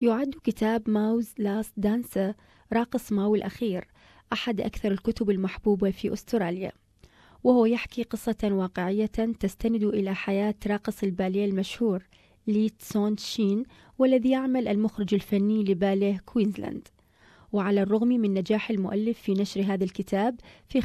يعد كتاب ماوز لاست دانسر راقص ماو الأخير أحد أكثر الكتب المحبوبة في أستراليا، وهو يحكي قصة واقعية تستند إلى حياة راقص الباليه المشهور لي تسون شين، والذي يعمل المخرج الفني لباليه كوينزلاند. وعلى الرغم من نجاح المؤلف في نشر هذا الكتاب في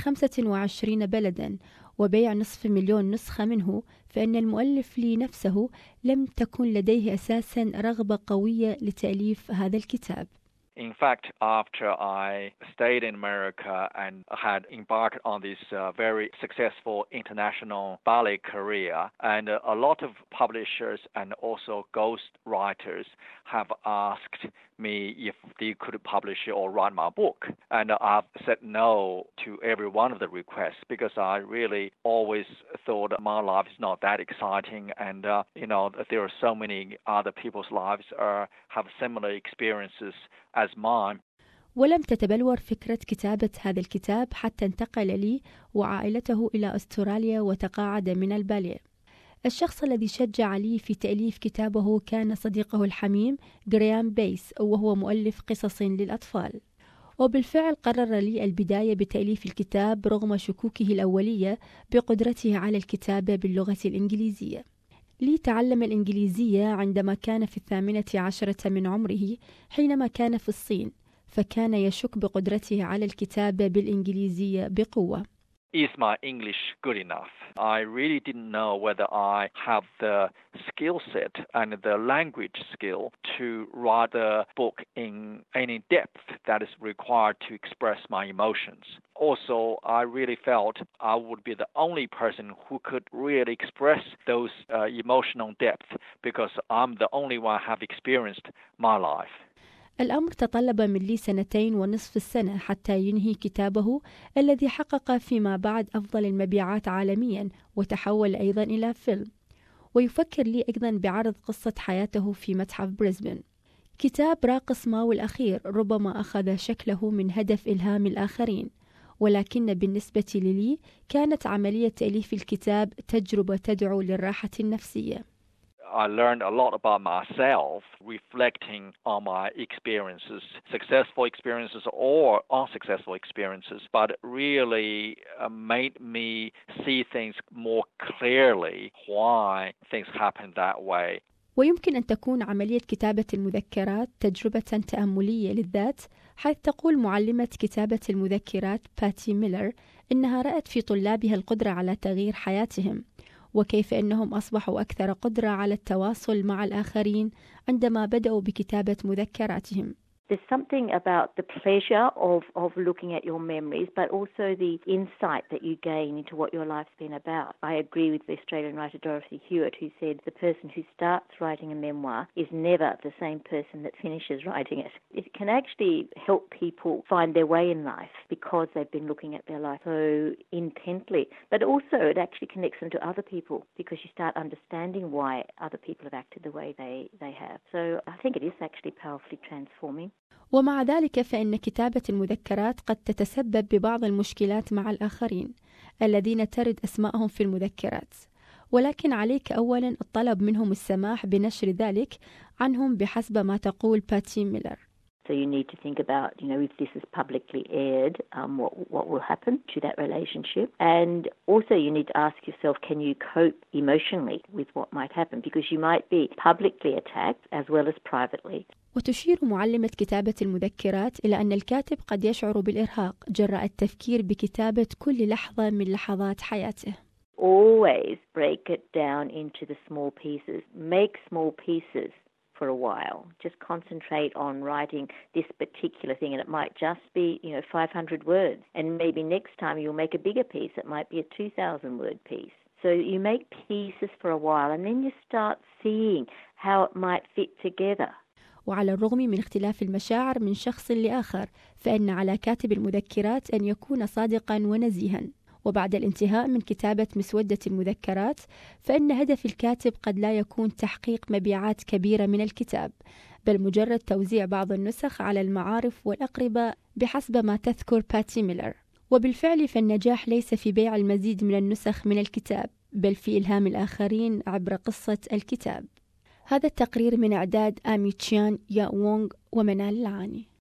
25 بلدا وبيع 500,000 نسخة منه، فإن المؤلف لي نفسه لم تكن لديه أساسا رغبة قوية لتأليف هذا الكتاب. In fact, after I stayed in America and had embarked on this very successful international ballet career, and a lot of publishers and also ghost writers have asked me if they could publish or write my book. And I've said no to every one of the requests because I really always thought my life is not that exciting, and there are so many other people's lives have similar experiences as mine. ولم تتبلور فكرة كتابة هذا الكتاب حتى انتقل لي وعائلته إلى أستراليا وتقاعد من الباليه. الشخص الذي شجع لي في تأليف كتابه كان صديقه الحميم غريام بيس، وهو مؤلف قصص للأطفال. وبالفعل قرر لي البداية بتأليف الكتاب رغم شكوكه الأولية بقدرته على الكتابة باللغة الإنجليزية. لي تعلم الإنجليزية عندما كان في 18 من عمره حينما كان في الصين، فكان يشك بقدرته على الكتابة بالإنجليزية بقوة. Is my English good enough? I really didn't know whether I have the skill set and the language skill to write a book in any depth that is required to express my emotions. Also, I really felt I would be the only person who could really express those emotional depth because I'm the only one who have experienced my life. الأمر تطلب من لي 2.5 سنين حتى ينهي كتابه الذي حقق فيما بعد أفضل المبيعات عالميا وتحول أيضا إلى فيلم. ويفكر لي أيضا بعرض قصة حياته في متحف بريسبن. كتاب راقص ماو الأخير ربما أخذ شكله من هدف إلهام الآخرين، ولكن بالنسبة لي كانت عملية تأليف الكتاب تجربة تدعو للراحة النفسية. I learned a lot about myself, reflecting on my experiences, successful experiences or unsuccessful experiences, but really made me see things more clearly why things happen that way. ويمكن أن تكون عملية كتابة المذكرات تجربة تأملية للذات، حيث تقول معلمة كتابة المذكرات باتي ميلر إنها رأت في طلابها القدرة على تغيير حياتهم، وكيف أنهم أصبحوا أكثر قدرة على التواصل مع الآخرين عندما بدأوا بكتابة مذكراتهم. There's something about the pleasure of looking at your memories, but also the insight that you gain into what your life's been about. I agree with the Australian writer Dorothy Hewitt, who said the person who starts writing a memoir is never the same person that finishes writing it. It can actually help people find their way in life because they've been looking at their life so intently. But also it actually connects them to other people because you start understanding why other people have acted the way they have. So I think it is actually powerfully transforming. ومع ذلك فإن كتابة المذكرات قد تتسبب ببعض المشكلات مع الآخرين الذين ترد أسمائهم في المذكرات، ولكن عليك أولا الطلب منهم السماح بنشر ذلك عنهم بحسب ما تقول باتي ميلر. So you need to think about, if this is publicly aired, what will happen to that relationship. And also you need to ask yourself, can you cope emotionally with what might happen? Because you might be publicly attacked as well as privately. وتشير معلمة كتابة المذكرات إلى أن الكاتب قد يشعر بالإرهاق جراء التفكير بكتابة كل لحظة من لحظات حياته. Always break it down into the small pieces. Make small pieces for a while. Just concentrate on writing this particular thing, and it might just be, 500 words. And maybe next time you'll make a bigger piece. It might be a 2,000-word piece. So you make pieces for a while, and then you start seeing how it might fit together. وعلى الرغم من اختلاف المشاعر من شخص لآخر، فإن على كاتب المذكرات أن يكون صادقا ونزيها. وبعد الانتهاء من كتابة مسودة المذكرات، فإن هدف الكاتب قد لا يكون تحقيق مبيعات كبيرة من الكتاب، بل مجرد توزيع بعض النسخ على المعارف والأقرباء بحسب ما تذكر باتي ميلر. وبالفعل فالنجاح ليس في بيع المزيد من النسخ من الكتاب، بل في إلهام الآخرين عبر قصة الكتاب. هذا التقرير من إعداد آمي تشيان يا وونغ ومنال العاني.